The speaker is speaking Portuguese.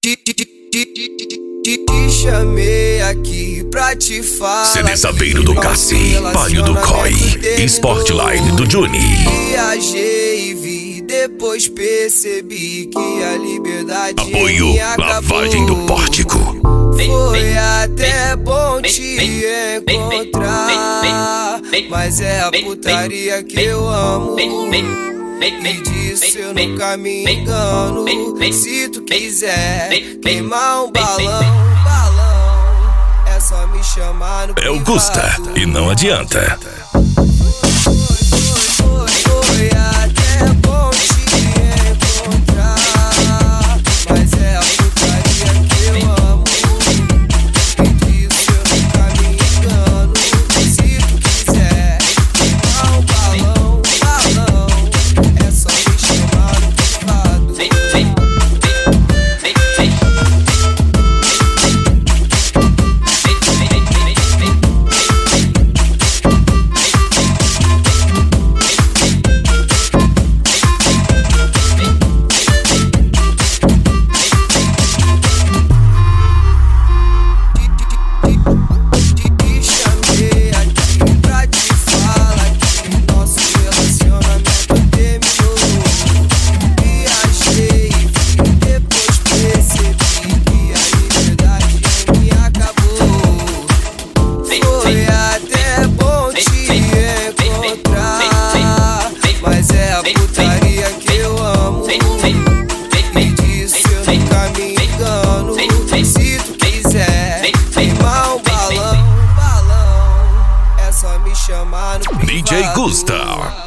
Te chamei aqui pra te falar. CD Saveiro do Cassi, Palio do Coi, Sportline do Juni. Viajei e vi, depois percebi que a liberdade Apoio Lavagem do Pórtico. Foi até bom te encontrar, mas é a putaria que eu amo. E disso eu nunca me engano. Se tu quiser queimar um balão, é só me chamar no É o Gusta e não adianta. Foi até bom te encontrar, mas é a putaria que eu amo. E disso eu nunca me engano. Se tu quiser queimar um balão, é só me chamar no privado. Mas é a putaria que eu amo. E disso eu nunca me engano. Se tu quiser queimar um balão, é só me chamar no privado. DJ Gusta.